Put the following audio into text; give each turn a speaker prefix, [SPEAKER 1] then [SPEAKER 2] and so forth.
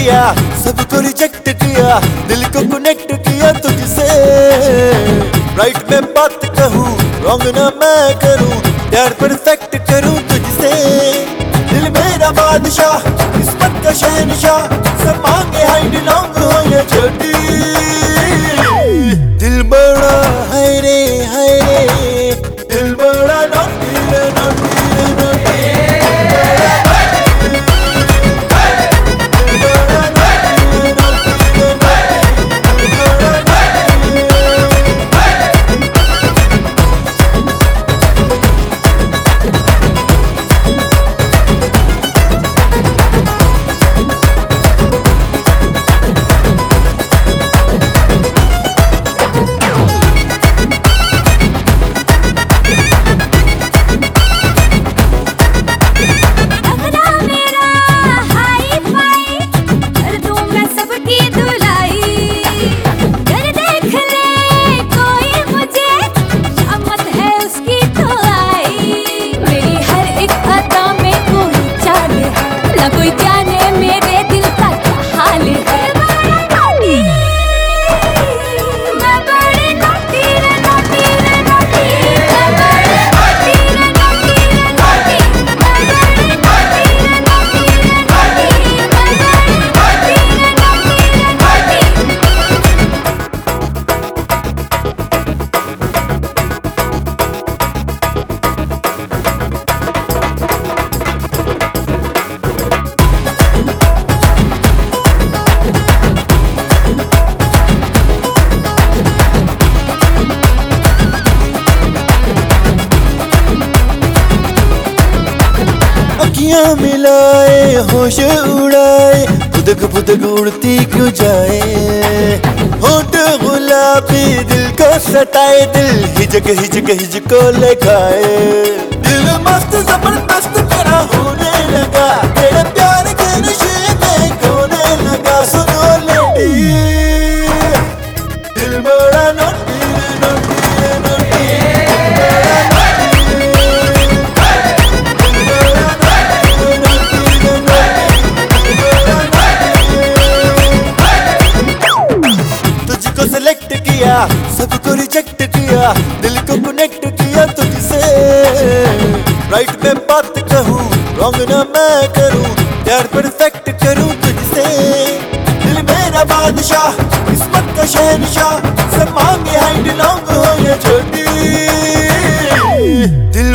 [SPEAKER 1] किया, सबको रिजेक्ट किया, दिल को कनेक्ट किया तुझसे। राइट में बात कहूँ, रॉन्ग ना मैं करूँ, प्यार परफेक्ट करूँ तुझसे। दिल मेरा बादशाह, किस्मत का शहनशाह, सब मांगे हाइड लॉन्ग हो या छोटी। दिल बड़ा है रे, दिल बड़ा नॉटी रे, नॉटी रे, नॉटी।
[SPEAKER 2] कोई जाने मेरे दिल का क्या हाल है। मैं बड़ी नॉटी रे, नॉटी रे, नॉटी। मैं बड़ी नॉटी रे, नॉटी रे, नॉटी। मैं बड़ी नॉटी रे, नॉटी रे, नॉटी। मैं बड़ी नॉटी रे, नॉटी रे,
[SPEAKER 1] अखियां मिलाए, होश उड़ाए, फुदक उड़ती क्यों जाए। होठ गुलाबी दिल को सताए, दिल हिजको ले खाए। दिल मस्त जबरदस्त मेरा होने लगा, तेरे प्यार के नशे में खोने लगा। सुनो लेडी, दिल बड़ा नॉटी रे, नॉटी रे, नॉटी। सेलेक्ट किया, सबको रिजेक्ट किया, दिल को कनेक्ट किया तुझसे। राइट में बात कहूँ, रॉन्ग ना मैं करूँ, प्यार परफेक्ट करूँ तुझसे। दिल मेरा बादशाह, किस्मत का शहनशाह, सब मांगे हाइड लॉन्ग हो या छोटी। दिल